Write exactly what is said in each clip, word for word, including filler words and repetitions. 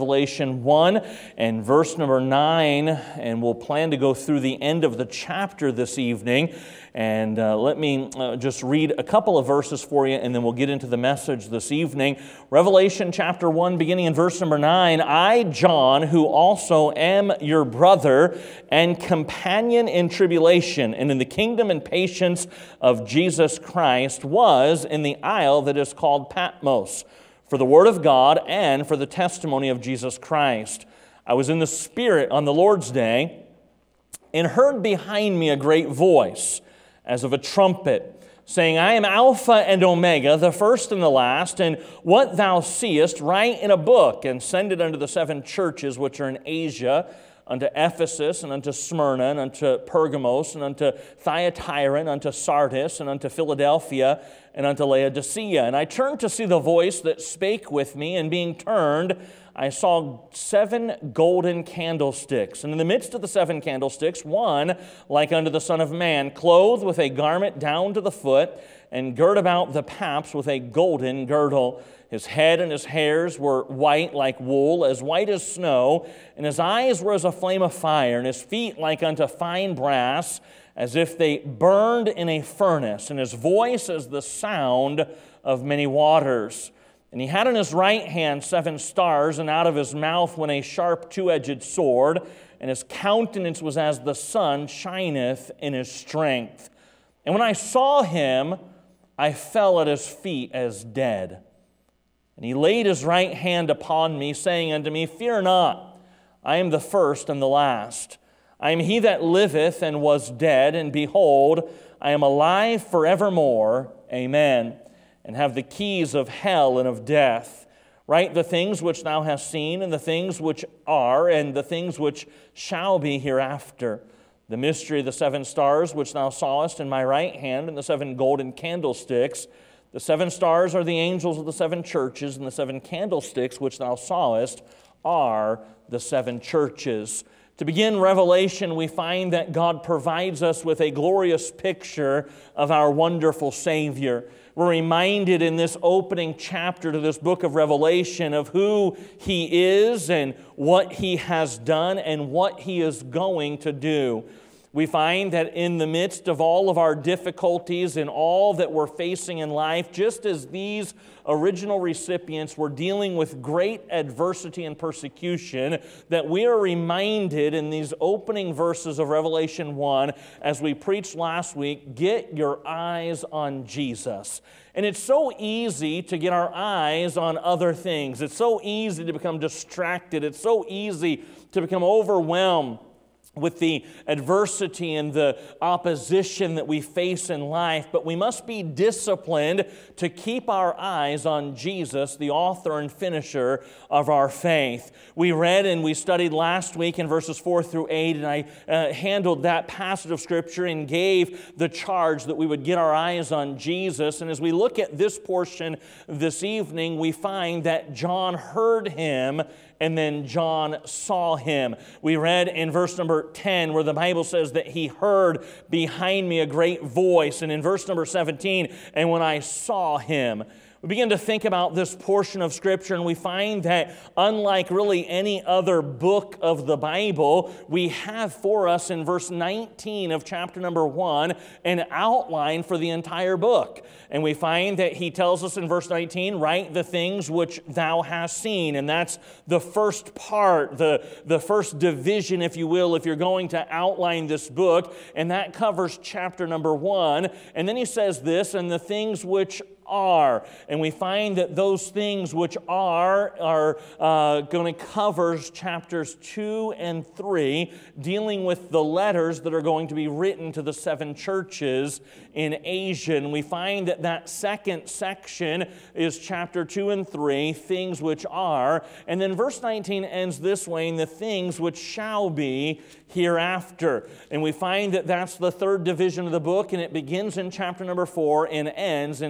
Revelation one and verse number nine, and we'll plan to go through the end of the chapter this evening. And uh, let me uh, just read a couple of verses for you, and then we'll get into the message this evening. Revelation chapter one, beginning in verse number nine, I, John, who also am your brother and companion in tribulation and in the kingdom and patience of Jesus Christ, was in the isle that is called Patmos, for the word of God and for the testimony of Jesus Christ. I was in the Spirit on the Lord's day and heard behind me a great voice, as of a trumpet, saying, I am Alpha and Omega, the first and the last, and what thou seest write in a book, and send it unto the seven churches which are in Asia, unto Ephesus, and unto Smyrna, and unto Pergamos, and unto Thyatira, and unto Sardis, and unto Philadelphia, and unto Laodicea. And I turned to see the voice that spake with me, and being turned, I saw seven golden candlesticks. And in the midst of the seven candlesticks, one like unto the Son of Man, clothed with a garment down to the foot, and girt about the paps with a golden girdle. His head and his hairs were white like wool, as white as snow, and his eyes were as a flame of fire, and his feet like unto fine brass, as if they burned in a furnace, and his voice as the sound of many waters. And he had in his right hand seven stars, and out of his mouth went a sharp two-edged sword, and his countenance was as the sun shineth in his strength. And when I saw him, I fell at his feet as dead. And he laid his right hand upon me, saying unto me, Fear not, I am the first and the last. I am he that liveth and was dead, and behold, I am alive forevermore. Amen. And have the keys of hell and of death. Write the things which thou hast seen, and the things which are, and the things which shall be hereafter. The mystery of the seven stars which thou sawest in my right hand, and the seven golden candlesticks. The seven stars are the angels of the seven churches, and the seven candlesticks which thou sawest are the seven churches. To begin Revelation, we find that God provides us with a glorious picture of our wonderful Savior. We're reminded in this opening chapter to this book of Revelation of who He is and what He has done and what He is going to do. We find that in the midst of all of our difficulties and all that we're facing in life, just as these original recipients were dealing with great adversity and persecution, that we are reminded in these opening verses of Revelation one, as we preached last week, get your eyes on Jesus. And it's so easy to get our eyes on other things. It's so easy to become distracted. It's so easy to become overwhelmed with the adversity and the opposition that we face in life, but we must be disciplined to keep our eyes on Jesus, the author and finisher of our faith. We read and we studied last week in verses four through eight, and I uh, handled that passage of Scripture and gave the charge that we would get our eyes on Jesus. And as we look at this portion this evening, we find that John heard Him and then John saw Him. We read in verse number ten where the Bible says that he heard behind me a great voice. And in verse number seventeen, and when I saw Him. We begin to think about this portion of Scripture, and we find that unlike really any other book of the Bible, we have for us in verse nineteen of chapter number one an outline for the entire book. And we find that he tells us in verse nineteen, write the things which thou hast seen. And that's the first part, the, the first division, if you will, if you're going to outline this book. And that covers chapter number one. And then he says this, and the things which are. And we find that those things which are are uh, going to cover chapters two and three, dealing with the letters that are going to be written to the seven churches in Asia. And we find that that second section is chapter two and three, things which are. And then verse nineteen ends this way, in the things which shall be hereafter. And we find that that's the third division of the book, and it begins in chapter number four and ends in chapter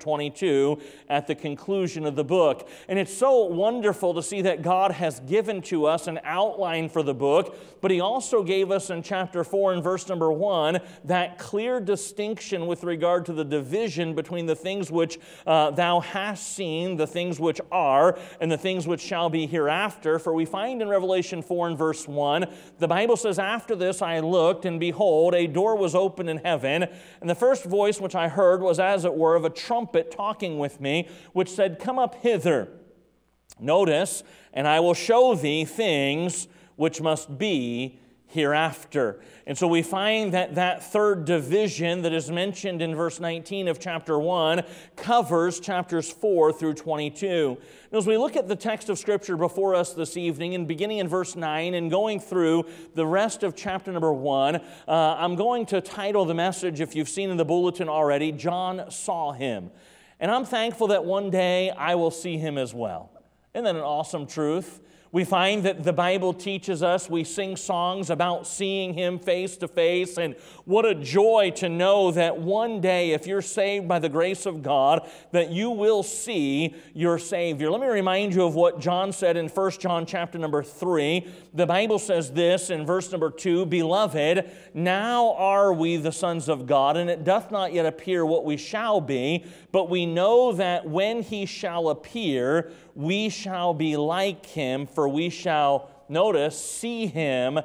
twenty-two at the conclusion of the book. And it's so wonderful to see that God has given to us an outline for the book, but he also gave us in chapter four and verse number one that clear distinction with regard to the division between the things which uh, thou hast seen, the things which are, and the things which shall be hereafter. For we find in Revelation four and verse one, the Bible says, after this I looked, and behold, a door was opened in heaven, and the first voice which I heard was as it were of a trumpet talking with me, which said, Come up hither. Notice, and I will show thee things which must be hereafter. And so we find that that third division that is mentioned in verse nineteen of chapter one covers chapters four through twenty-two. Now, as we look at the text of Scripture before us this evening, and beginning in verse nine and going through the rest of chapter number one, uh, I'm going to title the message, if you've seen in the bulletin already, John Saw Him. And I'm thankful that one day I will see him as well. Isn't that an awesome truth? We find that the Bible teaches us, we sing songs about seeing him face to face, and what a joy to know that one day, if you're saved by the grace of God, that you will see your Savior. Let me remind you of what John said in First John chapter number three. The Bible says this in verse number two, Beloved, now are we the sons of God, and it doth not yet appear what we shall be, but we know that when he shall appear, we shall be like him, for we shall, notice, see him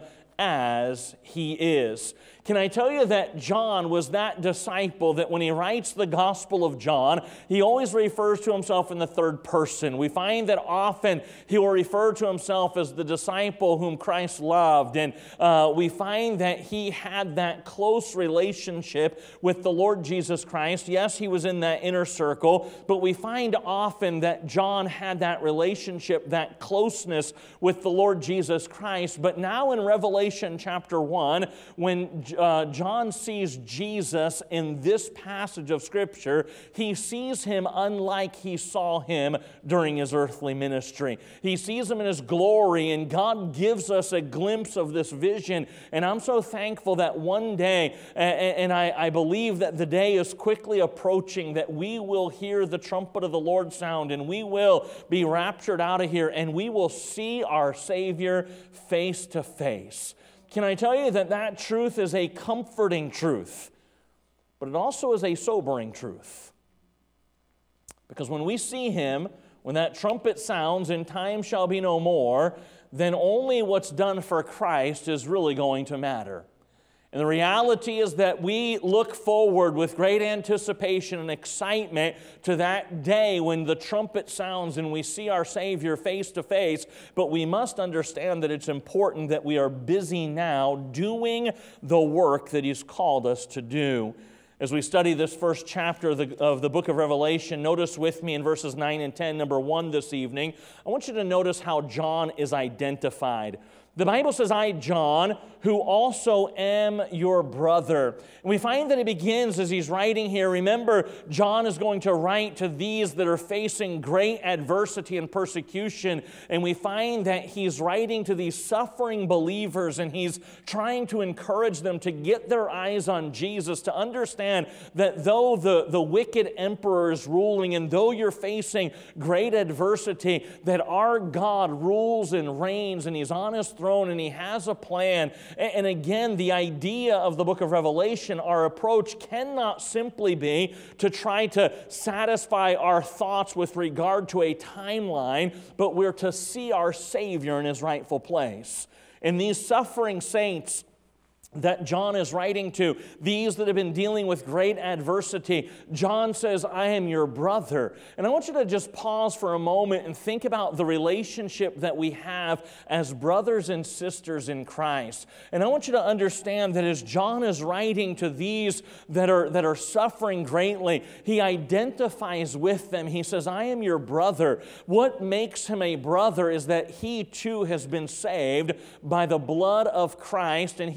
as he is. Can I tell you that John was that disciple that when he writes the Gospel of John, he always refers to himself in the third person. We find that often he will refer to himself as the disciple whom Christ loved. And uh, we find that he had that close relationship with the Lord Jesus Christ. Yes, he was in that inner circle, but we find often that John had that relationship, that closeness with the Lord Jesus Christ. But now in Revelation chapter one, when Uh, John sees Jesus in this passage of Scripture, he sees him unlike he saw him during his earthly ministry. He sees him in his glory, and God gives us a glimpse of this vision. And I'm so thankful that one day, and, and I, I believe that the day is quickly approaching, that we will hear the trumpet of the Lord sound, and we will be raptured out of here, and we will see our Savior face to face. Can I tell you that that truth is a comforting truth, but it also is a sobering truth? Because when we see him, when that trumpet sounds and time shall be no more, then only what's done for Christ is really going to matter. And the reality is that we look forward with great anticipation and excitement to that day when the trumpet sounds and we see our Savior face to face. But we must understand that it's important that we are busy now doing the work that He's called us to do. As we study this first chapter of the, of the book of Revelation, notice with me in verses nine and ten, number one this evening, I want you to notice how John is identified. The Bible says, I, John, who also am your brother. And we find that it begins as he's writing here. Remember, John is going to write to these that are facing great adversity and persecution. And we find that he's writing to these suffering believers, and he's trying to encourage them to get their eyes on Jesus, to understand that though the, the wicked emperor is ruling, and though you're facing great adversity, that our God rules and reigns, and He's on His throne, and He has a plan. And again, the idea of the book of Revelation, our approach cannot simply be to try to satisfy our thoughts with regard to a timeline, but we're to see our Savior in His rightful place. And these suffering saints that John is writing to, these that have been dealing with great adversity, John says, I am your brother. And I want you to just pause for a moment and think about the relationship that we have as brothers and sisters in Christ. And I want you to understand that as John is writing to these that are, that are suffering greatly, he identifies with them. He says, I am your brother. What makes him a brother is that he too has been saved by the blood of Christ, and he is a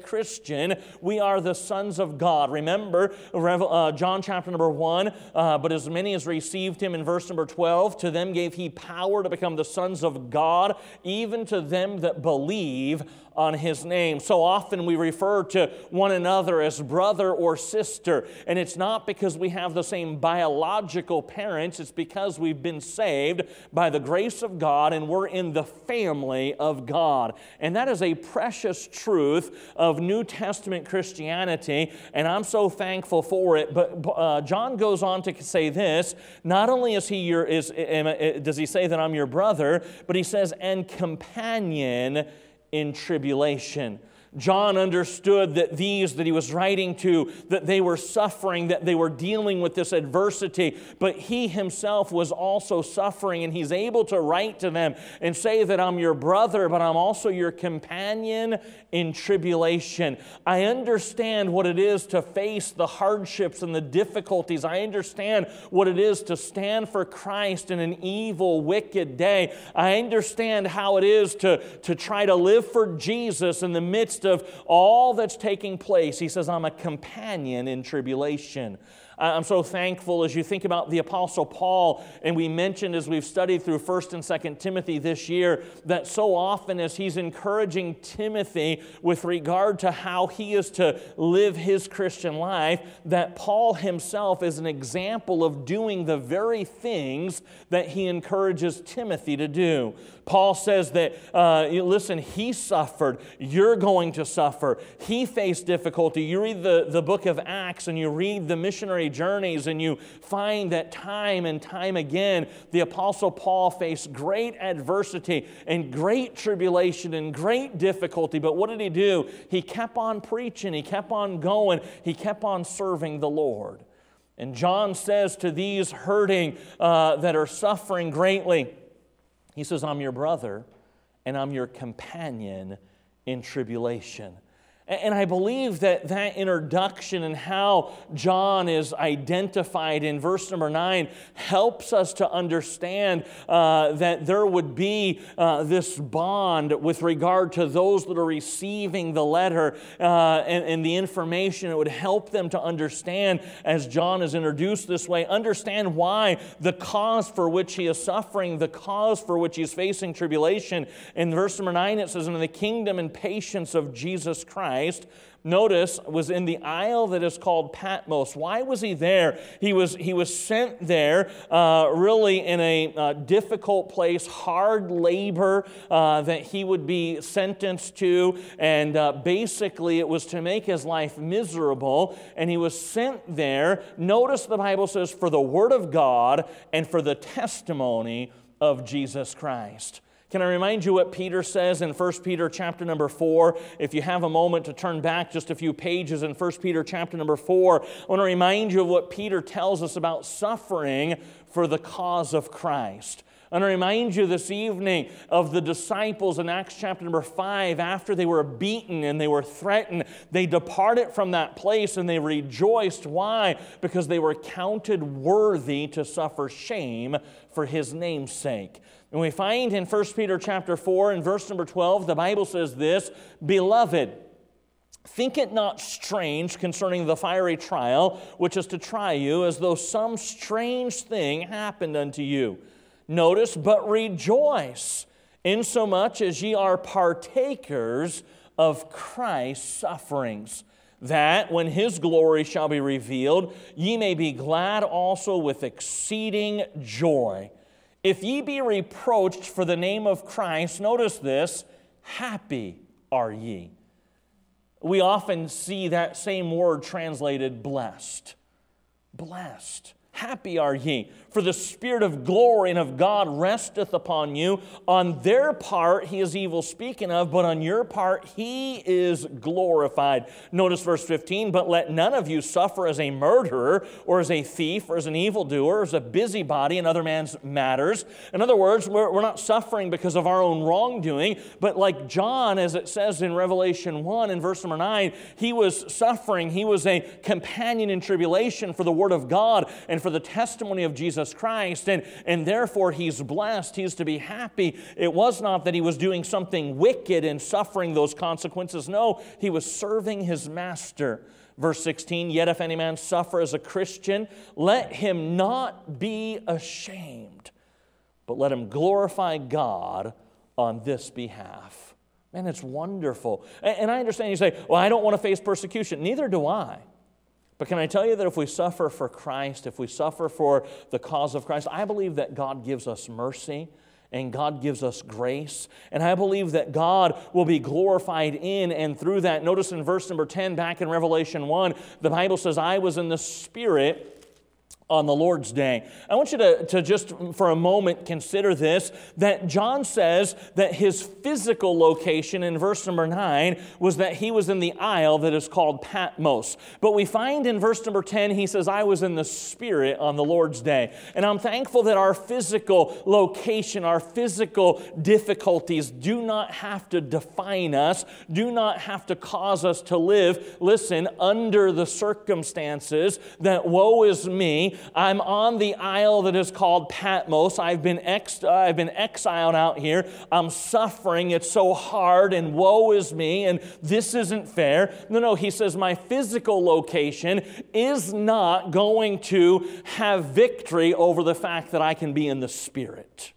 Christian, we are the sons of God. Remember, uh, John chapter number one, uh, but as many as received him in verse number twelve, to them gave he power to become the sons of God, even to them that believe on his name. So often we refer to one another as brother or sister, and it's not because we have the same biological parents, it's because we've been saved by the grace of God and we're in the family of God. And that is a precious truth of New Testament Christianity, and I'm so thankful for it. But uh, John goes on to say this, not only is he your, is, does he say that I'm your brother, but he says, and companion in tribulation. John understood that these that he was writing to, that they were suffering, that they were dealing with this adversity, but he himself was also suffering, and he's able to write to them and say that I'm your brother, but I'm also your companion in tribulation. I understand what it is to face the hardships and the difficulties. I understand what it is to stand for Christ in an evil, wicked day. I understand how it is to, to try to live for Jesus in the midst of all that's taking place. He says, I'm a companion in tribulation. I'm so thankful as you think about the Apostle Paul, and we mentioned as we've studied through First and Second Timothy this year, that so often as he's encouraging Timothy with regard to how he is to live his Christian life, that Paul himself is an example of doing the very things that he encourages Timothy to do. Paul says that, uh, listen, he suffered, you're going to suffer. He faced difficulty. You read the, the book of Acts and you read the missionary journeys, and you find that time and time again, the Apostle Paul faced great adversity and great tribulation and great difficulty. But what did he do? He kept on preaching. He kept on going. He kept on serving the Lord. And John says to these hurting uh, that are suffering greatly, he says, I'm your brother and I'm your companion in tribulation. And I believe that that introduction and how John is identified in verse number nine helps us to understand uh, that there would be uh, this bond with regard to those that are receiving the letter uh, and, and the information. It would help them to understand, as John is introduced this way, understand why the cause for which he is suffering, the cause for which he is facing tribulation. In verse number nine it says, in the kingdom and patience of Jesus Christ, notice, was in the isle that is called Patmos. Why was he there? He was, he was sent there uh, really in a uh, difficult place, hard labor uh, that he would be sentenced to, and uh, basically it was to make his life miserable, and he was sent there. Notice the Bible says, for the word of God and for the testimony of Jesus Christ. Can I remind you what Peter says in First Peter chapter number four? If you have a moment to turn back just a few pages in First Peter chapter number four, I want to remind you of what Peter tells us about suffering for the cause of Christ. I want to remind you this evening of the disciples in Acts chapter number five. After they were beaten and they were threatened, they departed from that place and they rejoiced. Why? Because they were counted worthy to suffer shame for his name's sake. And we find in First Peter chapter four and verse number twelve, the Bible says this, Beloved, think it not strange concerning the fiery trial, which is to try you, as though some strange thing happened unto you. Notice, but rejoice, insomuch as ye are partakers of Christ's sufferings, that when his glory shall be revealed, ye may be glad also with exceeding joy. If ye be reproached for the name of Christ, notice this, happy are ye. We often see that same word translated blessed. Blessed. Happy are ye, for the Spirit of glory and of God resteth upon you. On their part he is evil speaking of, but on your part he is glorified. Notice verse fifteen, but let none of you suffer as a murderer, or as a thief, or as an evildoer, or as a busybody in other man's matters. In other words, we're, we're not suffering because of our own wrongdoing, but like John, as it says in Revelation one in verse number nine, he was suffering. He was a companion in tribulation for the word of God and and for the testimony of Jesus Christ, and, and therefore he's blessed, he's to be happy. It was not that he was doing something wicked and suffering those consequences. No, he was serving his master. Verse sixteen, yet if any man suffer as a Christian, let him not be ashamed, but let him glorify God on this behalf. Man, it's wonderful. And I understand you say, well, I don't want to face persecution. Neither do I. But can I tell you that if we suffer for Christ, if we suffer for the cause of Christ, I believe that God gives us mercy and God gives us grace. And I believe that God will be glorified in and through that. Notice in verse number ten, back in Revelation one, the Bible says, I was in the Spirit on the Lord's day. I want you to, to just for a moment consider this, that John says that his physical location in verse number nine was that he was in the isle that is called Patmos. But we find in verse number ten, he says, I was in the Spirit on the Lord's day. And I'm thankful that our physical location, our physical difficulties do not have to define us, do not have to cause us to live, listen, under the circumstances that woe is me, I'm on the isle that is called Patmos. I've been ex- I've been exiled out here. I'm suffering. It's so hard, and woe is me, and this isn't fair. No, no, he says my physical location is not going to have victory over the fact that I can be in the Spirit.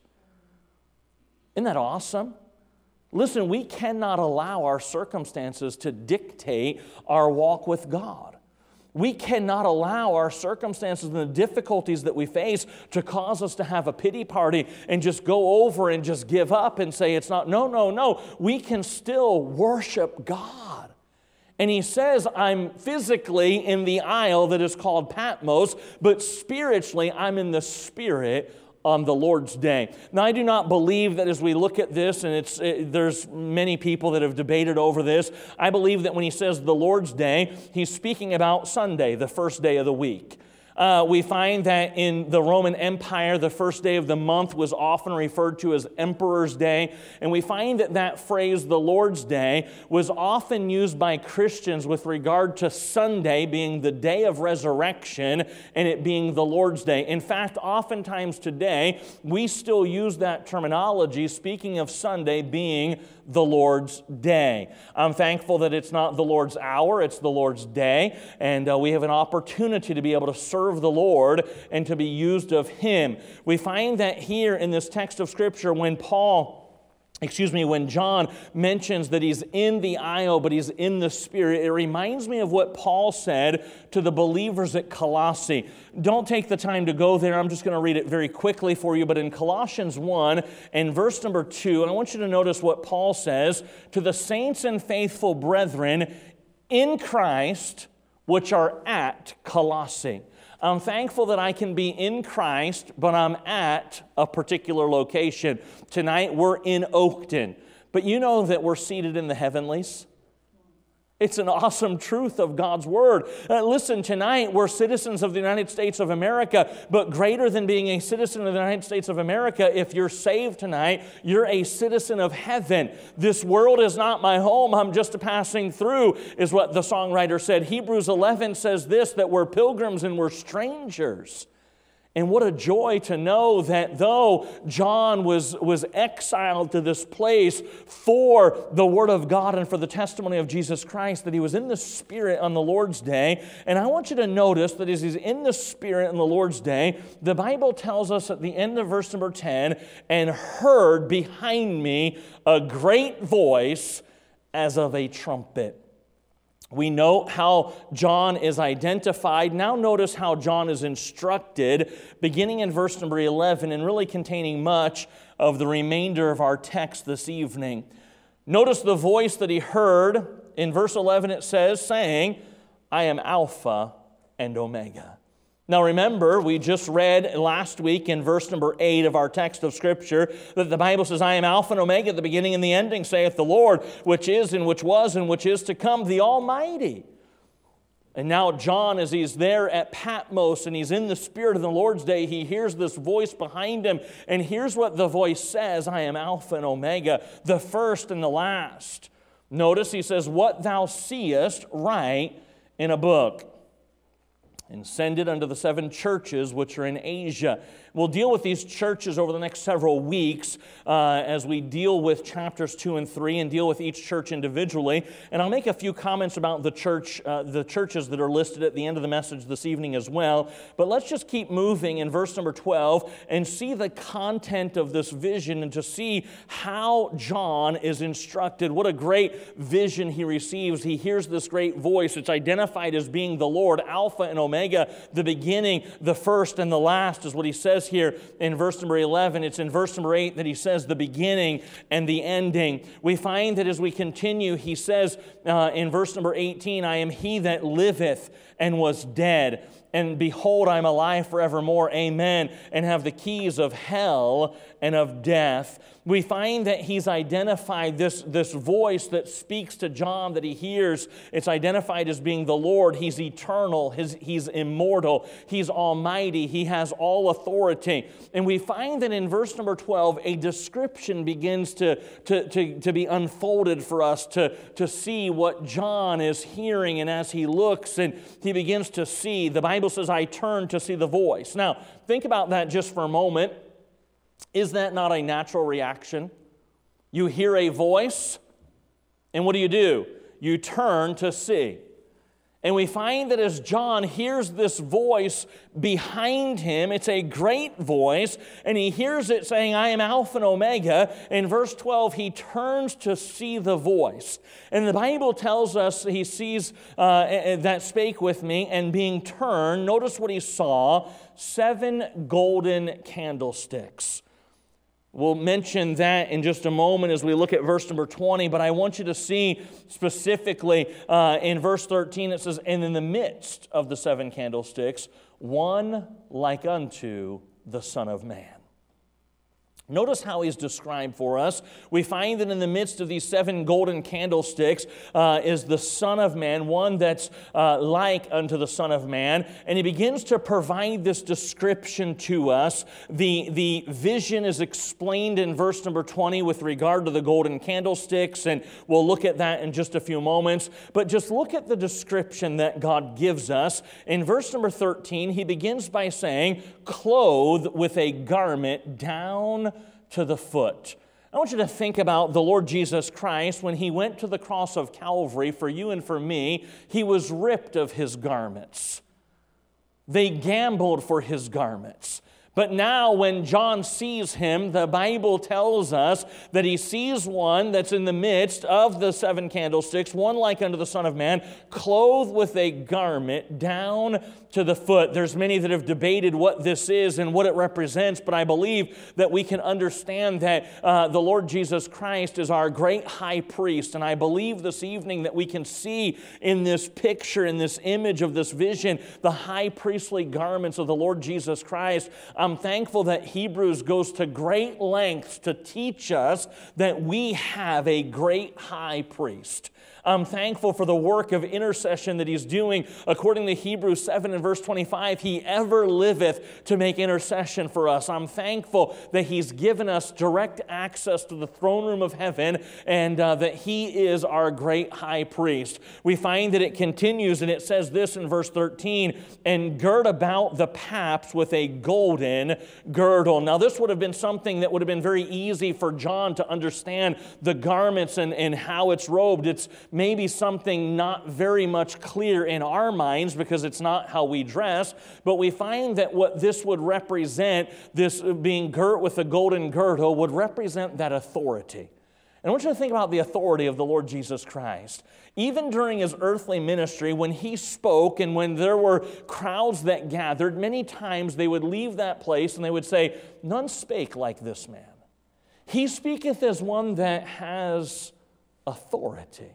Isn't that awesome? Listen, we cannot allow our circumstances to dictate our walk with God. We cannot allow our circumstances and the difficulties that we face to cause us to have a pity party and just go over and just give up and say it's not. No, no, no. We can still worship God. And he says, I'm physically in the isle that is called Patmos, but spiritually I'm in the Spirit on the Lord's day. Now, I do not believe that as we look at this, and it's it, there's many people that have debated over this, I believe that when he says the Lord's day, he's speaking about Sunday, the first day of the week. Uh, we find that in the Roman Empire, the first day of the month was often referred to as Emperor's Day. And we find that that phrase, the Lord's Day, was often used by Christians with regard to Sunday being the day of resurrection and it being the Lord's Day. In fact, oftentimes today, we still use that terminology, speaking of Sunday being the Lord's day. I'm thankful that it's not the Lord's hour, it's the Lord's day, and uh, we have an opportunity to be able to serve the Lord and to be used of Him. We find that here in this text of Scripture when Paul Excuse me, when John mentions that he's in the isle, but he's in the Spirit, it reminds me of what Paul said to the believers at Colossae. Don't take the time to go there. I'm just going to read it very quickly for you. But in Colossians one and verse number two, and I want you to notice what Paul says, to the saints and faithful brethren in Christ, which are at Colossae. I'm thankful that I can be in Christ, but I'm at a particular location. Tonight, we're in Oakton. But you know that we're seated in the heavenlies? It's an awesome truth of God's Word. Uh, listen, tonight we're citizens of the United States of America, but greater than being a citizen of the United States of America, if you're saved tonight, you're a citizen of heaven. This world is not my home, I'm just passing through, is what the songwriter said. Hebrews eleven says this, that we're pilgrims and we're strangers. And what a joy to know that though John was, was exiled to this place for the Word of God and for the testimony of Jesus Christ, that he was in the Spirit on the Lord's day. And I want you to notice that as he's in the Spirit on the Lord's day, the Bible tells us at the end of verse number ten, and heard behind me a great voice as of a trumpet. We know how John is identified. Now notice how John is instructed, beginning in verse number eleven and really containing much of the remainder of our text this evening. Notice the voice that he heard. In verse eleven it says, saying, I am Alpha and Omega. Now remember, we just read last week in verse number eight of our text of Scripture that the Bible says, I am Alpha and Omega, the beginning and the ending, saith the Lord, which is and which was and which is to come, the Almighty. And now John, as he's there at Patmos and he's in the Spirit of the Lord's day, he hears this voice behind him. And here's what the voice says, I am Alpha and Omega, the first and the last. Notice he says, what thou seest, write in a book. and send it unto the seven churches which are in Asia. We'll deal with these churches over the next several weeks uh, as we deal with chapters two and three and deal with each church individually. And I'll make a few comments about the church, uh, the churches that are listed at the end of the message this evening as well. But let's just keep moving in verse number twelve and see the content of this vision and to see how John is instructed. What a great vision he receives. He hears this great voice. It's identified as being the Lord, Alpha and Omega, the beginning, the first, and the last is what he says here in verse number eleven. It's in verse number eight that he says the beginning and the ending. We find that as we continue, he says uh, in verse number eighteen, I am he that liveth and was dead. And behold, I am alive forevermore, amen, and have the keys of hell and of death. We find that he's identified this, this voice that speaks to John that he hears. It's identified as being the Lord. He's eternal. His, he's immortal. He's almighty. He has all authority. And we find that in verse number twelve, a description begins to, to, to, to be unfolded for us to, to see what John is hearing. And as he looks and he begins to see, the Bible says, I turn to see the voice. Now, think about that just for a moment. Is that not a natural reaction? You hear a voice, and what do you do? You turn to see. And we find that as John hears this voice behind him, it's a great voice, and he hears it saying, I am Alpha and Omega. In verse twelve, he turns to see the voice. And the Bible tells us he sees uh, that spake with me, and being turned, notice what he saw, seven golden candlesticks. We'll mention that in just a moment as we look at verse number twenty, but I want you to see specifically uh, in verse thirteen, it says, and in the midst of the seven candlesticks, one like unto the Son of Man. Notice how he's described for us. We find that in the midst of these seven golden candlesticks uh, is the Son of Man, one that's uh, like unto the Son of Man. And he begins to provide this description to us. The, the vision is explained in verse number twenty with regard to the golden candlesticks, and we'll look at that in just a few moments. But just look at the description that God gives us. In verse number thirteen, he begins by saying, clothed with a garment down to the foot. I want you to think about the Lord Jesus Christ. When he went to the cross of Calvary for you and for me, he was ripped of his garments. They gambled for his garments. But now when John sees him, the Bible tells us that he sees one that's in the midst of the seven candlesticks, one like unto the Son of Man, clothed with a garment down to the foot. There's many that have debated what this is and what it represents, but I believe that we can understand that uh, the Lord Jesus Christ is our great high priest, and I believe this evening that we can see in this picture, in this image of this vision, the high priestly garments of the Lord Jesus Christ. I'm thankful that Hebrews goes to great lengths to teach us that we have a great high priest. I'm thankful for the work of intercession that he's doing. According to Hebrews seven and verse twenty-five, he ever liveth to make intercession for us. I'm thankful that he's given us direct access to the throne room of heaven, and uh, that he is our great high priest. We find that it continues, and it says this in verse thirteen, and gird about the paps with a golden girdle. Now this would have been something that would have been very easy for John to understand the garments and, and how it's robed. It's maybe something not very much clear in our minds because it's not how we dress, but we find that what this would represent, this being girt with a golden girdle, would represent that authority. And I want you to think about the authority of the Lord Jesus Christ. Even during his earthly ministry, when he spoke and when there were crowds that gathered, many times they would leave that place and they would say, none spake like this man. He speaketh as one that has authority.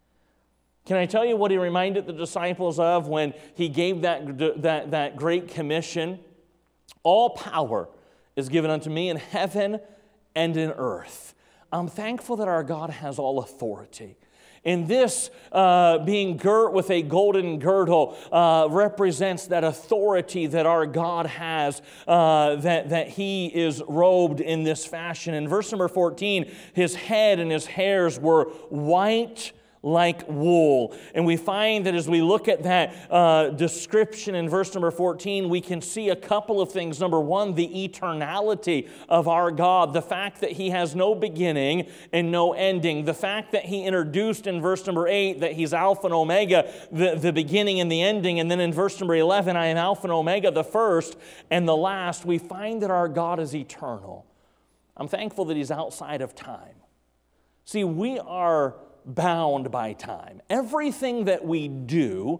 Can I tell you what he reminded the disciples of when he gave that, that, that great commission? All power is given unto me in heaven and in earth. I'm thankful that our God has all authority. And this uh, being girt with a golden girdle uh, represents that authority that our God has, uh, that, that he is robed in this fashion. In verse number fourteen, his head and his hairs were white like wool. And we find that as we look at that uh, description in verse number fourteen, we can see a couple of things. Number one, the eternality of our God, the fact that He has no beginning and no ending, the fact that He introduced in verse number eight that He's Alpha and Omega, the, the beginning and the ending, and then in verse number eleven, I am Alpha and Omega, the first and the last. We find that our God is eternal. I'm thankful that He's outside of time. See, we are bound by time. Everything that we do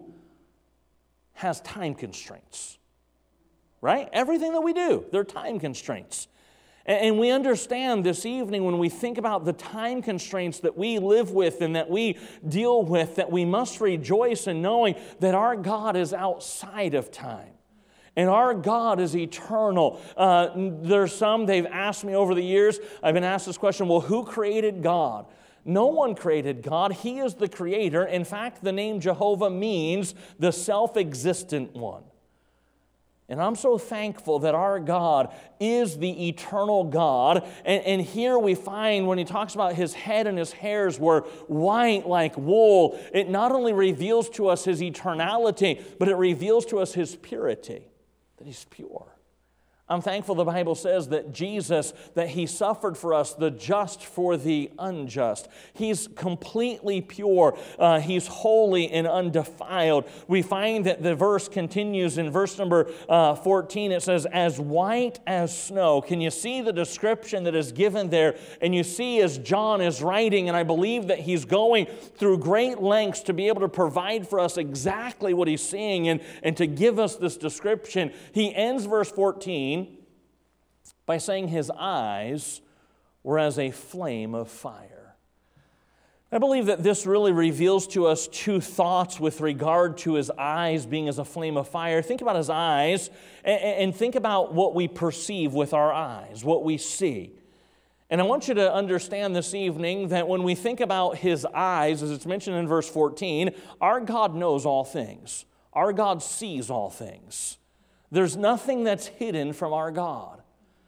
has time constraints, right? Everything that we do, there are time constraints. And we understand this evening when we think about the time constraints that we live with and that we deal with, that we must rejoice in knowing that our God is outside of time. And our God is eternal. Uh, there's some, they've asked me over the years, I've been asked this question, well, who created God? No one created God. He is the creator. In fact, the name Jehovah means the self-existent one. And I'm so thankful that our God is the eternal God. And, and here we find when He talks about His head and His hairs were white like wool, it not only reveals to us His eternality, but it reveals to us His purity, that He's pure. I'm thankful the Bible says that Jesus, that He suffered for us, the just for the unjust. He's completely pure. Uh, he's holy and undefiled. We find that the verse continues in verse number uh, fourteen. It says, as white as snow. Can you see the description that is given there? And you see as John is writing, and I believe that he's going through great lengths to be able to provide for us exactly what he's seeing and, and to give us this description. He ends verse fourteen by saying His eyes were as a flame of fire. I believe that this really reveals to us two thoughts with regard to His eyes being as a flame of fire. Think about His eyes and think about what we perceive with our eyes, what we see. And I want you to understand this evening that when we think about His eyes, as it's mentioned in verse fourteen, our God knows all things. Our God sees all things. There's nothing that's hidden from our God.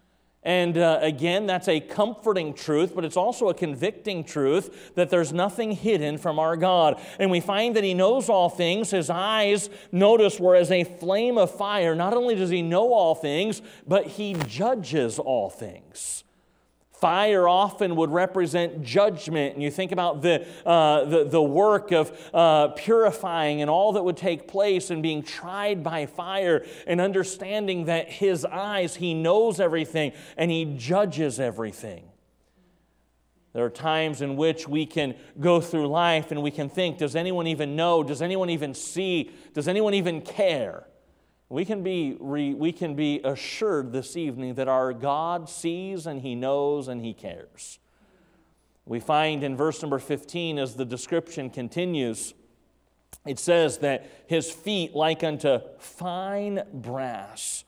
And uh, again, that's a comforting truth, but it's also a convicting truth that there's nothing hidden from our God. And we find that He knows all things. His eyes, notice, were as a flame of fire. Not only does He know all things, but He judges all things. Fire often would represent judgment, and you think about the, uh, the, the work of uh, purifying and all that would take place and being tried by fire and understanding that His eyes, He knows everything and He judges everything. There are times in which we can go through life and we can think, does anyone even know? Does anyone even see? Does anyone even care? We can be re, we can be assured this evening that our God sees and He knows and He cares. We find in verse number fifteen, as the description continues, it says that His feet like unto fine brass,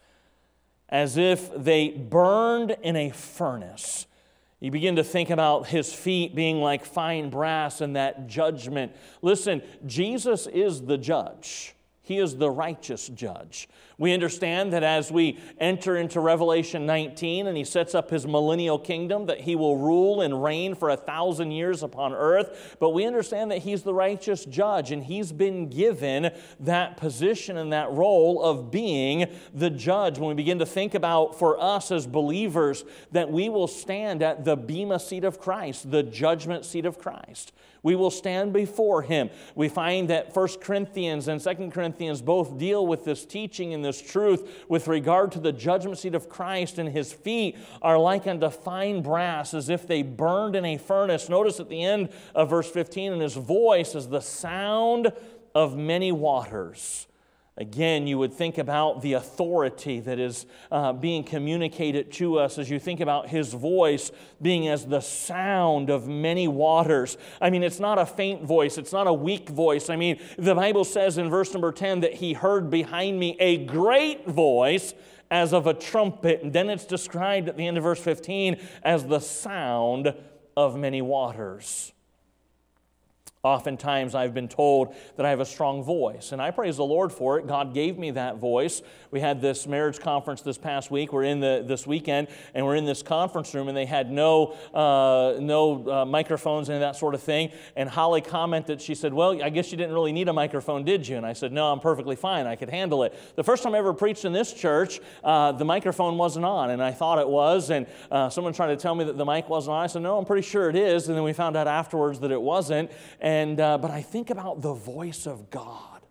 as if they burned in a furnace. You begin to think about His feet being like fine brass and that judgment. Listen, Jesus is the judge. He is the righteous judge. We understand that as we enter into Revelation nineteen and He sets up His millennial kingdom, that He will rule and reign for a thousand years upon earth. But we understand that He's the righteous judge, and He's been given that position and that role of being the judge. When we begin to think about, for us as believers, that we will stand at the bema seat of Christ, the judgment seat of Christ. We will stand before Him. We find that First Corinthians and Second Corinthians both deal with this teaching and this truth with regard to the judgment seat of Christ, and His feet are like unto fine brass, as if they burned in a furnace. Notice at the end of verse fifteen, and His voice is the sound of many waters. Again, you would think about the authority that is uh, being communicated to us as you think about His voice being as the sound of many waters. I mean, it's not a faint voice. It's not a weak voice. I mean, the Bible says in verse number ten that He heard behind me a great voice as of a trumpet. And then it's described at the end of verse fifteen as the sound of many waters. Oftentimes I've been told that I have a strong voice, and I praise the Lord for it. God gave me that voice. We had this marriage conference this past week. We're in the this weekend, and we're in this conference room, and they had no uh, no uh, microphones and that sort of thing. And Holly commented, she said, well, I guess you didn't really need a microphone, did you? And I said, no, I'm perfectly fine. I could handle it. The first time I ever preached in this church, uh, the microphone wasn't on, and I thought it was, and uh, someone tried to tell me that the mic wasn't on. I said, no, I'm pretty sure it is, and then we found out afterwards that it wasn't. And uh, but I think about the voice of God.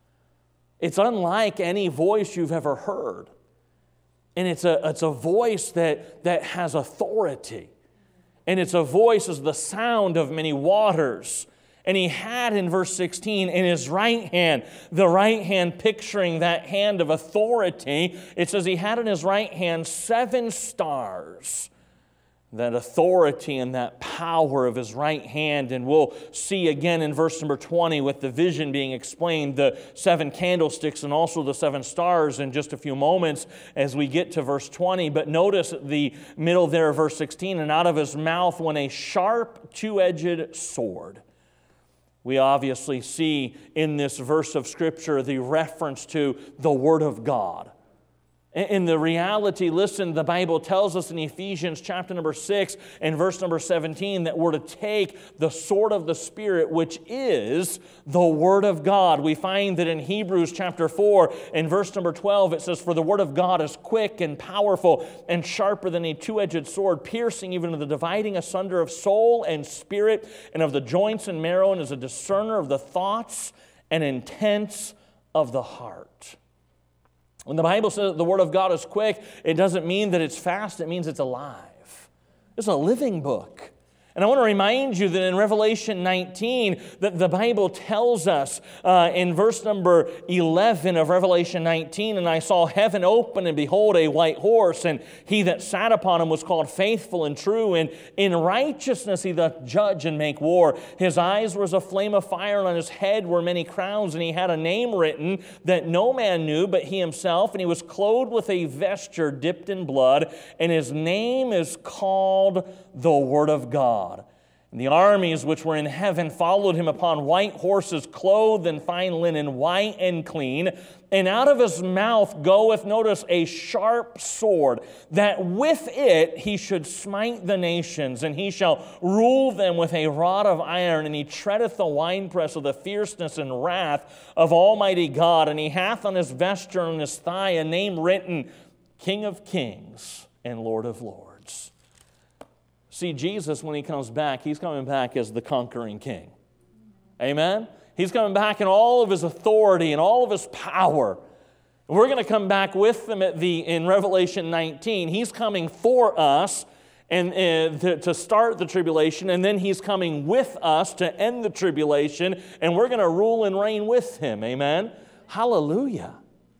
It's unlike any voice you've ever heard. And it's a, it's a voice that, that has authority. And it's a voice as the sound of many waters. And he had in verse sixteen in his right hand, the right hand picturing that hand of authority. It says he had in his right hand seven stars. That authority and that power of his right hand. And we'll see again in verse number twenty with the vision being explained, the seven candlesticks and also the seven stars in just a few moments as we get to verse twenty. But notice at the middle there of verse sixteen, and out of his mouth went a sharp two-edged sword. We obviously see in this verse of Scripture the reference to the Word of God. In the reality, listen, the Bible tells us in Ephesians chapter number six and verse number seventeen that we're to take the sword of the Spirit, which is the Word of God. We find that in Hebrews chapter four and verse number twelve, it says, for the Word of God is quick and powerful and sharper than a two-edged sword, piercing even to the dividing asunder of soul and spirit and of the joints and marrow, and is a discerner of the thoughts and intents of the heart. When the Bible says that the Word of God is quick, it doesn't mean that it's fast, it means it's alive. It's a living book. And I want to remind you that in Revelation nineteen, that the Bible tells us uh, in verse number eleven of Revelation nineteen, and I saw heaven open, and behold, a white horse, and he that sat upon him was called Faithful and True, and in righteousness he doth judge and make war. His eyes were as a flame of fire, and on his head were many crowns, and he had a name written that no man knew but he himself, and he was clothed with a vesture dipped in blood, and his name is called the Word of God. And the armies which were in heaven followed him upon white horses, clothed in fine linen, white and clean. And out of his mouth goeth, notice, a sharp sword, that with it he should smite the nations, and he shall rule them with a rod of iron, and he treadeth the winepress of the fierceness and wrath of Almighty God. And he hath on his vesture and on his thigh a name written, King of Kings and Lord of Lords. See, Jesus, when he comes back, he's coming back as the conquering king. Amen? He's coming back in all of his authority and all of his power. We're going to come back with him at the in Revelation nineteen. He's coming for us and uh, to, to start the tribulation, and then he's coming with us to end the tribulation, and we're going to rule and reign with him. Amen? Hallelujah.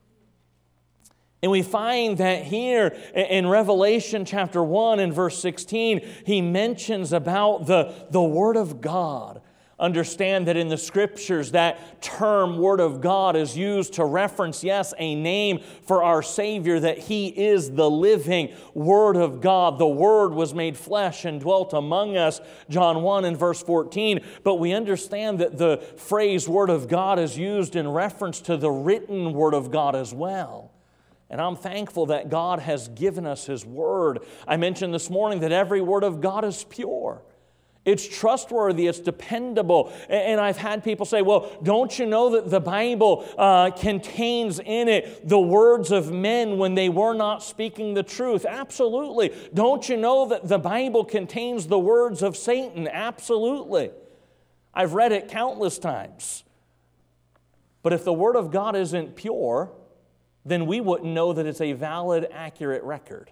And we find that here in Revelation chapter one and verse sixteen, he mentions about the, the Word of God. Understand that in the Scriptures, that term Word of God is used to reference, yes, a name for our Savior, that He is the living Word of God. The Word was made flesh and dwelt among us, John one and verse fourteen. But we understand that the phrase Word of God is used in reference to the written Word of God as well. And I'm thankful that God has given us His Word. I mentioned this morning that every Word of God is pure. It's trustworthy, it's dependable. And I've had people say, well, don't you know that the Bible uh, contains in it the words of men when they were not speaking the truth? Absolutely. Don't you know that the Bible contains the words of Satan? Absolutely. I've read it countless times. But if the Word of God isn't pure, then we wouldn't know that it's a valid, accurate record.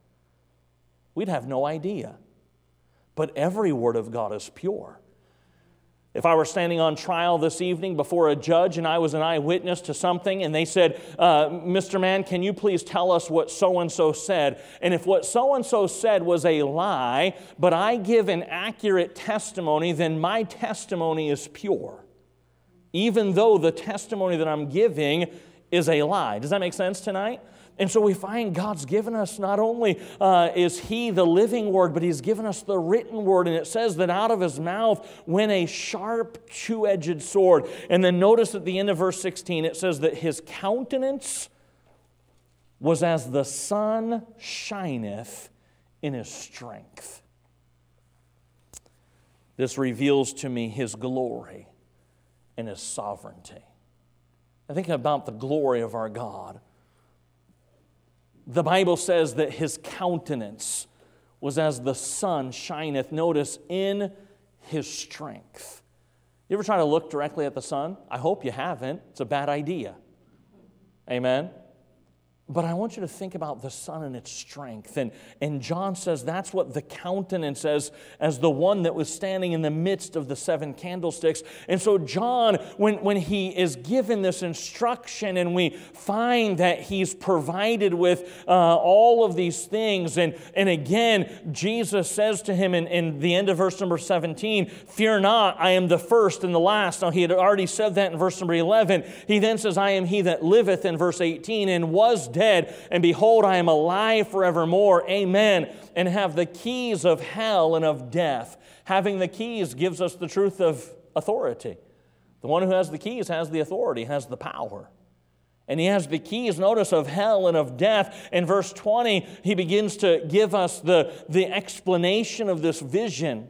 We'd have no idea. But every Word of God is pure. If I were standing on trial this evening before a judge and I was an eyewitness to something and they said, uh, Mister Mann, can you please tell us what so-and-so said? And if what so-and-so said was a lie, but I give an accurate testimony, then my testimony is pure. Even though the testimony that I'm giving is a lie. Does that make sense tonight? And so we find God's given us, not only uh, is He the living Word, but He's given us the written Word. And it says that out of His mouth went a sharp, two-edged sword. And then notice at the end of verse sixteen, it says that His countenance was as the sun shineth in His strength. This reveals to me His glory and His sovereignty. I think about the glory of our God. The Bible says that His countenance was as the sun shineth, notice, in His strength. You ever try to look directly at the sun? I hope you haven't. It's a bad idea. Amen? But I want you to think about the sun and its strength. And, and John says that's what the countenance as, as the one that was standing in the midst of the seven candlesticks. And so John, when, when he is given this instruction and we find that he's provided with uh, all of these things, and, and again, Jesus says to him in, in the end of verse number seventeen, "Fear not, I am the first and the last." Now he had already said that in verse number eleven. He then says, "I am he that liveth," in verse eighteen, "and was dead. Dead, and behold, I am alive forevermore, amen, and have the keys of hell and of death." Having the keys gives us the truth of authority. The one who has the keys has the authority, has the power. And he has the keys, notice, of hell and of death. In verse twenty, he begins to give us the, the explanation of this vision.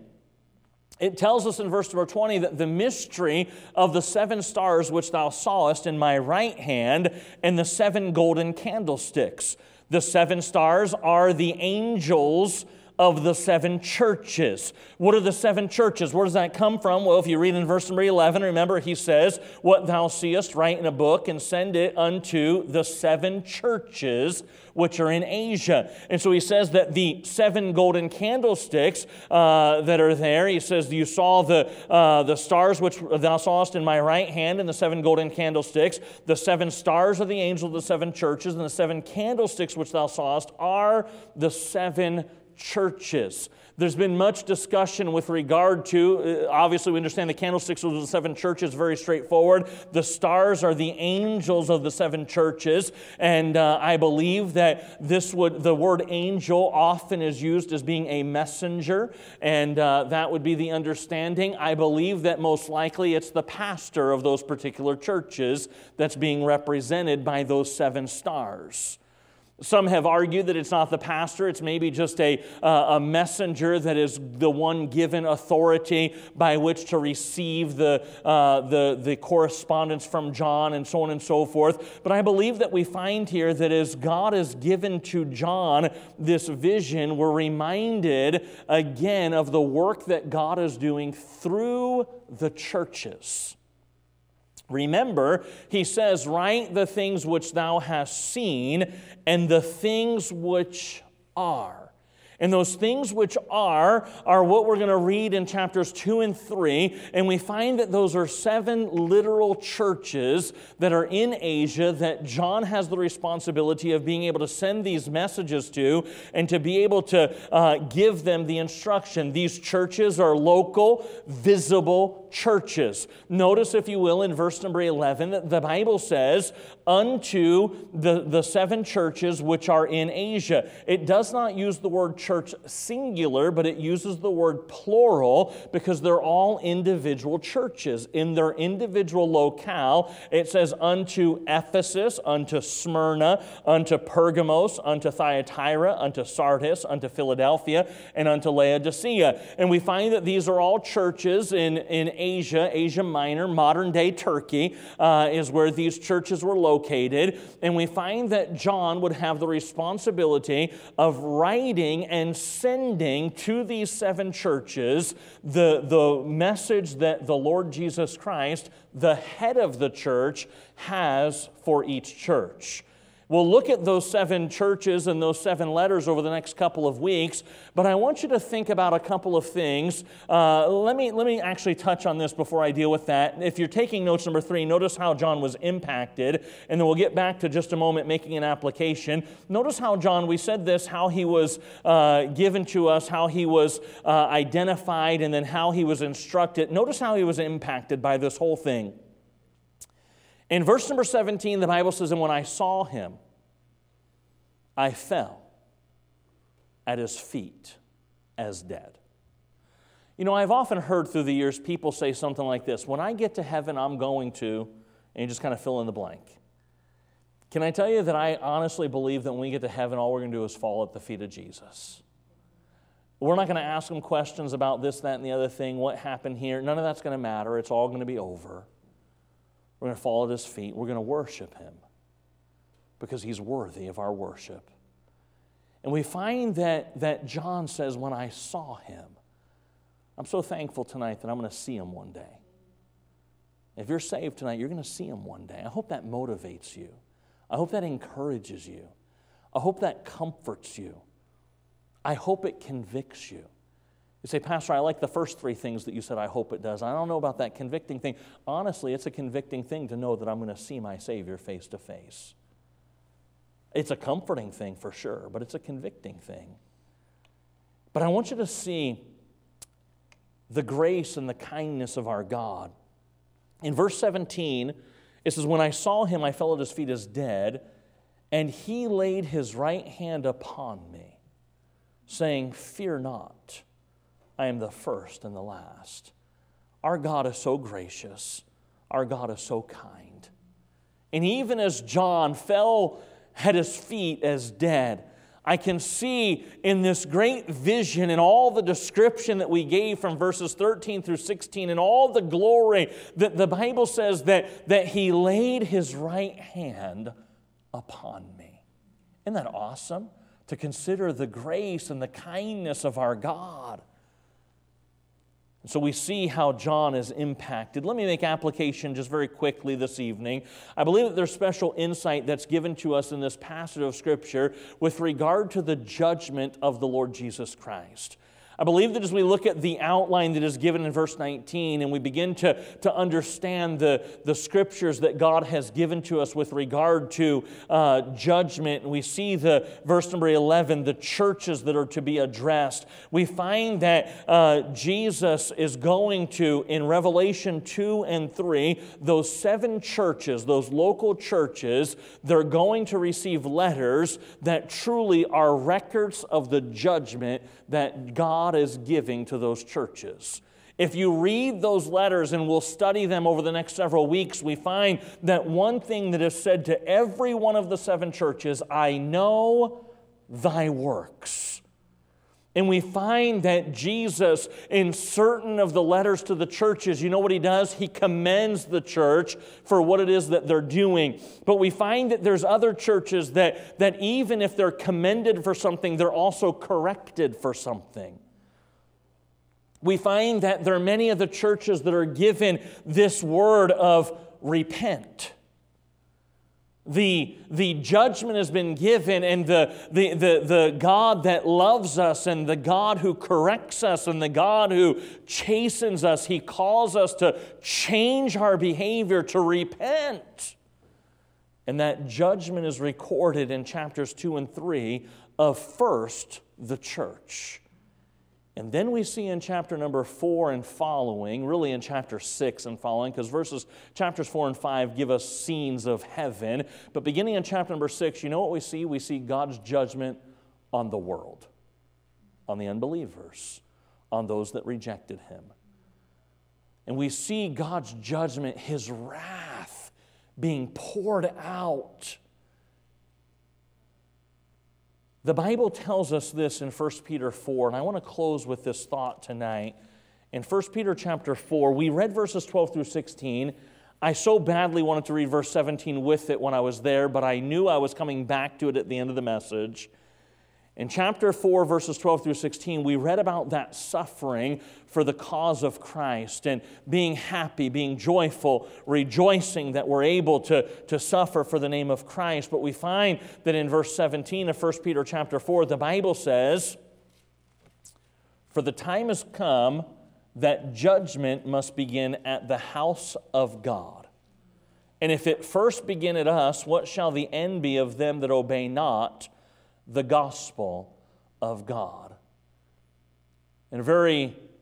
It tells us in verse number twenty that the mystery of the seven stars which thou sawest in my right hand and the seven golden candlesticks. The seven stars are the angels of the seven churches. What are the seven churches? Where does that come from? Well, if you read in verse number eleven, remember he says, "What thou seest, write in a book and send it unto the seven churches which are in Asia." And so he says that the seven golden candlesticks uh, that are there, he says, "You saw the, uh, the stars which thou sawest in my right hand and the seven golden candlesticks. The seven stars are the angels of the seven churches, and the seven candlesticks which thou sawest are the seven churches." There's been much discussion with regard to, uh, obviously we understand the candlesticks of the seven churches, very straightforward. The stars are the angels of the seven churches, and uh, I believe that this would, the word angel often is used as being a messenger, and uh, that would be the understanding. I believe that most likely it's the pastor of those particular churches that's being represented by those seven stars. Some have argued that it's not the pastor, it's maybe just a, uh, a messenger that is the one given authority by which to receive the, uh, the, the correspondence from John and so on and so forth. But I believe that we find here that as God has given to John this vision, we're reminded again of the work that God is doing through the churches. Remember, he says, "Write the things which thou hast seen, and the things which are." And those things which are, are what we're going to read in chapters two and three. And we find that those are seven literal churches that are in Asia that John has the responsibility of being able to send these messages to and to be able to uh, give them the instruction. These churches are local, visible churches. Notice, if you will, in verse number eleven, that the Bible says, "Unto the, the seven churches which are in Asia." It does not use the word church singular, but it uses the word plural because they're all individual churches. In their individual locale, it says, "Unto Ephesus, unto Smyrna, unto Pergamos, unto Thyatira, unto Sardis, unto Philadelphia, and unto Laodicea." And we find that these are all churches in, in Asia, Asia Minor, modern-day Turkey, uh, is where these churches were located. And we find that John would have the responsibility of writing and sending to these seven churches the, the message that the Lord Jesus Christ, the head of the church, has for each church. We'll look at those seven churches and those seven letters over the next couple of weeks, but I want you to think about a couple of things. Uh, let me, let me actually touch on this before I deal with that. If you're taking notes number three, notice how John was impacted, and then we'll get back to just a moment making an application. Notice how John, we said this, how he was uh, given to us, how he was uh, identified, and then how he was instructed. Notice how he was impacted by this whole thing. In verse number seventeen, the Bible says, "And when I saw him, I fell at his feet as dead. You know, I've often heard through the years people say something like this, when I get to heaven, I'm going to, and you just kind of fill in the blank. Can I tell you that I honestly believe that when we get to heaven, all we're going to do is fall at the feet of Jesus. We're not going to ask him questions about this, that, and the other thing, what happened here. None of that's going to matter. It's all going to be over. We're going to fall at his feet. We're going to worship him because he's worthy of our worship. And we find that, that John says, when I saw him, I'm so thankful tonight that I'm going to see him one day. If you're saved tonight, you're going to see him one day. I hope that motivates you. I hope that encourages you. I hope that comforts you. I hope it convicts you. You say, Pastor, I like the first three things that you said, I hope it does. I don't know about that convicting thing. Honestly, it's a convicting thing to know that I'm going to see my Savior face to face. It's a comforting thing for sure, but it's a convicting thing. But I want you to see the grace and the kindness of our God. In verse seventeen, it says, when I saw him, I fell at his feet as dead, and he laid his right hand upon me, saying, fear not, I am the first and the last. Our God is so gracious. Our God is so kind. And even as John fell at his feet as dead, I can see in this great vision and all the description that we gave from verses thirteen through sixteen and all the glory that the Bible says that, that he laid his right hand upon me. Isn't that awesome? To consider the grace and the kindness of our God. So we see how John is impacted. Let me make application just very quickly this evening. I believe that there's special insight that's given to us in this passage of Scripture with regard to the judgment of the Lord Jesus Christ. I believe that as we look at the outline that is given in verse nineteen and we begin to, to understand the, the Scriptures that God has given to us with regard to uh, judgment, and we see the verse number eleven, the churches that are to be addressed, we find that uh, Jesus is going to, in Revelation two and three, those seven churches, those local churches, they're going to receive letters that truly are records of the judgment that God is giving to those churches. If you read those letters, and we'll study them over the next several weeks, we find that one thing that is said to every one of the seven churches, I know thy works. And we find that Jesus, in certain of the letters to the churches, you know what he does? He commends the church for what it is that they're doing. But we find that there's other churches that, that even if they're commended for something, they're also corrected for something. We find that there are many of the churches that are given this word of repent. The, the judgment has been given, and the, the, the, the God that loves us and the God who corrects us and the God who chastens us, he calls us to change our behavior, to repent. And that judgment is recorded in chapters two and three of first the church. And then we see in chapter number four and following, really in chapter six and following, because verses, chapters four and five give us scenes of heaven. But beginning in chapter number six, you know what we see? We see God's judgment on the world, on the unbelievers, on those that rejected him. And we see God's judgment, his wrath, being poured out. The Bible tells us this in First Peter four, and I want to close with this thought tonight. In First Peter chapter four, we read verses twelve through sixteen. I so badly wanted to read verse seventeen with it when I was there, but I knew I was coming back to it at the end of the message. In chapter four, verses twelve through sixteen, we read about that suffering for the cause of Christ and being happy, being joyful, rejoicing that we're able to, to suffer for the name of Christ. But we find that in verse seventeen of First Peter chapter four, the Bible says, for the time has come that judgment must begin at the house of God. And if it first begin at us, what shall the end be of them that obey not the gospel of God? In a very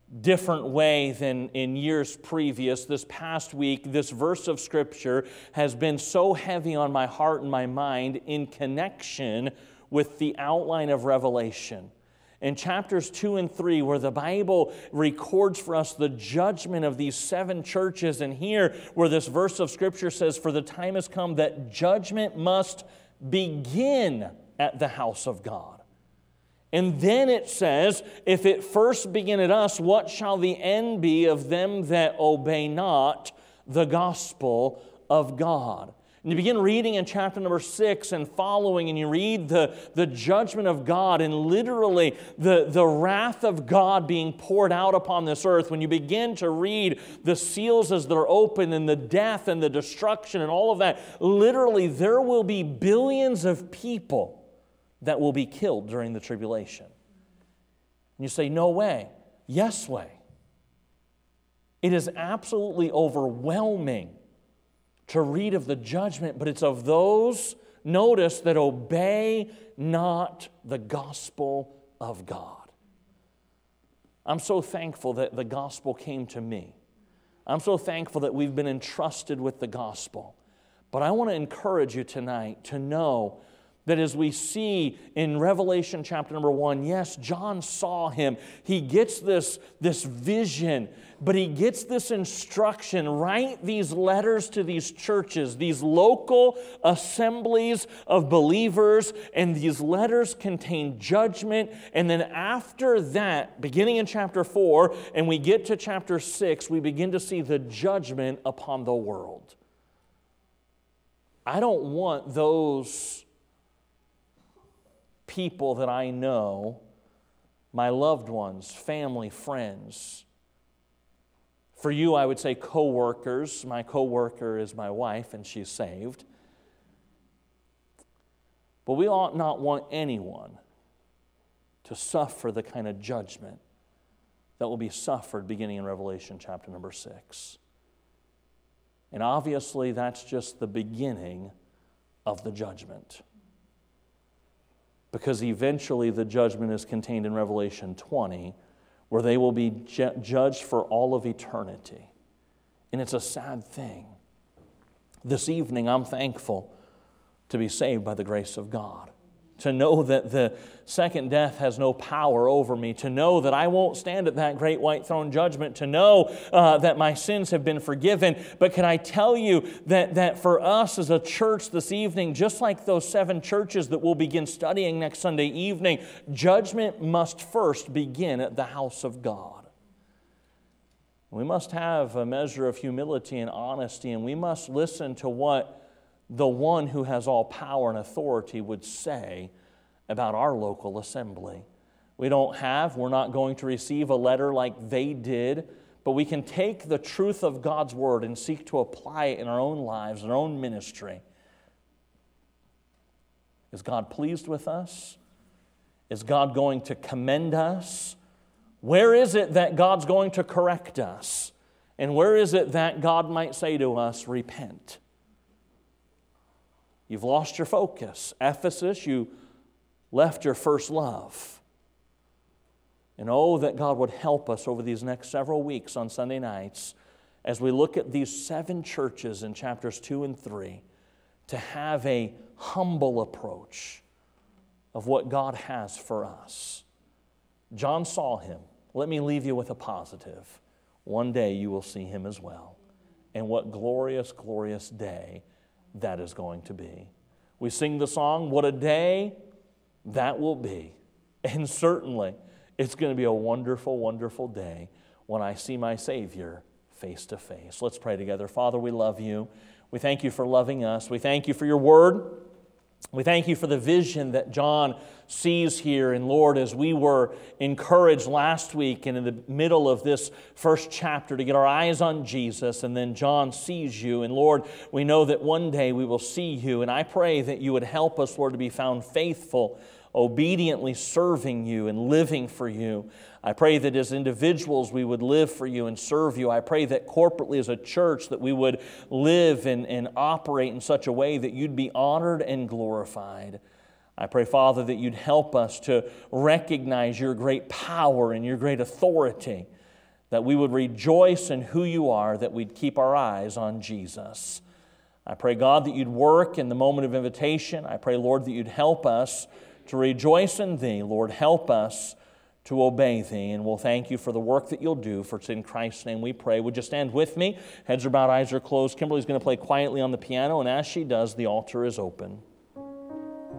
different way than in years previous. This past week, this verse of Scripture has been so heavy on my heart and my mind in connection with the outline of Revelation. In chapters two and three, where the Bible records for us the judgment of these seven churches, and here where this verse of Scripture says, "For the time has come that judgment must begin at the house of God." And then it says, "If it first begin at us, what shall the end be of them that obey not the gospel of God?" And you begin reading in chapter number six and following, and you read the, the judgment of God and literally the, the wrath of God being poured out upon this earth. When you begin to read the seals as they're open and the death and the destruction and all of that, literally there will be billions of people that will be killed during the tribulation. And you say, no way. Yes way. It is absolutely overwhelming to read of the judgment, but it's of those, notice, that obey not the gospel of God. I'm so thankful that the gospel came to me. I'm so thankful that we've been entrusted with the gospel. But I want to encourage you tonight to know that as we see in Revelation chapter number one, yes, John saw him. He gets this, this vision, but he gets this instruction: write these letters to these churches, these local assemblies of believers, and these letters contain judgment. And then after that, beginning in chapter four, and we get to chapter six, we begin to see the judgment upon the world. I don't want those people that I know, my loved ones, family, friends. For you, I would say co-workers. My co-worker is my wife, and she's saved. But we ought not want anyone to suffer the kind of judgment that will be suffered beginning in Revelation chapter number six. And obviously, that's just the beginning of the judgment. Because eventually the judgment is contained in Revelation twenty, where they will be ju- judged for all of eternity. And it's a sad thing. This evening, I'm thankful to be saved by the grace of God. To know that the second death has no power over me. To know that I won't stand at that great white throne judgment. To know uh, that my sins have been forgiven. But can I tell you that, that for us as a church this evening, just like those seven churches that we'll begin studying next Sunday evening, judgment must first begin at the house of God. We must have a measure of humility and honesty, and we must listen to what the one who has all power and authority would say about our local assembly. We don't have, we're not going to receive a letter like they did, but we can take the truth of God's Word and seek to apply it in our own lives, in our own ministry. Is God pleased with us? Is God going to commend us? Where is it that God's going to correct us? And where is it that God might say to us, repent? You've lost your focus. Ephesus, you left your first love. And oh, that God would help us over these next several weeks on Sunday nights as we look at these seven churches in chapters two and three to have a humble approach of what God has for us. John saw him. Let me leave you with a positive. One day you will see him as well. And what glorious, glorious day that is going to be. We sing the song, what a day that will be. And certainly, it's going to be a wonderful, wonderful day when I see my Savior face to face. Let's pray together. Father, we love you. We thank you for loving us. We thank you for your word. We thank you for the vision that John sees here. And Lord, as we were encouraged last week and in the middle of this first chapter to get our eyes on Jesus, and then John sees you. And Lord, we know that one day we will see you. And I pray that you would help us, Lord, to be found faithful, obediently serving you and living for you. I pray that as individuals we would live for you and serve you. I pray that corporately as a church that we would live and, and operate in such a way that you'd be honored and glorified. I pray, Father, that you'd help us to recognize your great power and your great authority. that we would rejoice in who you are, that we'd keep our eyes on Jesus. I pray, God, that you'd work in the moment of invitation. I pray, Lord, that you'd help us to rejoice in thee. Lord, help us to obey thee. And we'll thank you for the work that you'll do. For it's in Christ's name we pray. Would you stand with me? Heads are bowed, eyes are closed. Kimberly's going to play quietly on the piano, and as she does, the altar is open.